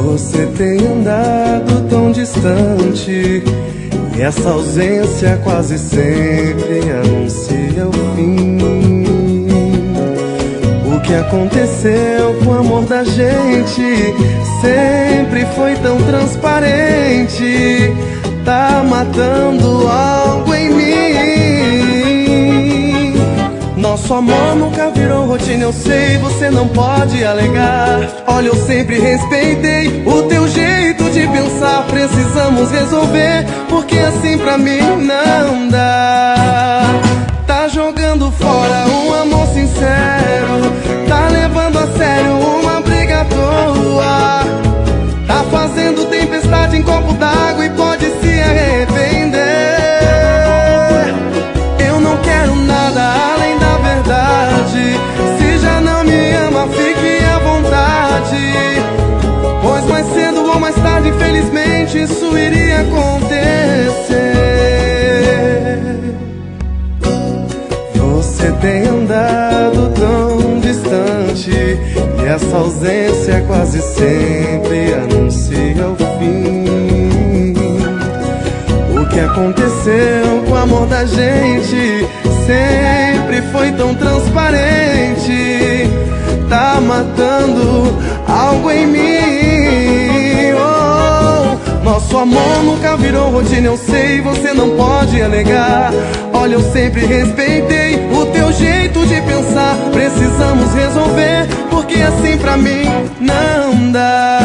Você tem andado tão distante e essa ausência quase sempre anuncia o fim. O que aconteceu com o amor da gente sempre foi tão transparente. Tá matando algo em mim. Nosso amor nunca virou rotina, eu sei, você não pode alegar. Olha, eu sempre respeitei o teu jeito de pensar. Precisamos resolver, porque assim pra mim não dá. Tá jogando fora um amor sincero, tá levando a sério uma briga à toa. Tá fazendo tempestade em copo d'água e pode se arrepender. Eu não quero nada além da verdade. Se já não me ama, fique à vontade, pois mais cedo ou mais tarde, infelizmente, isso iria acontecer. Você tem andado tão distante e essa ausência quase sempre anuncia o fim. O que aconteceu com o amor da gente sempre foi tão transparente. Tá matando algo em mim. Oh, nosso amor nunca virou rotina, eu sei, você não pode alegar. Olha, eu sempre respeitei o teu jeito de pensar. Precisamos resolver, porque assim pra mim não dá.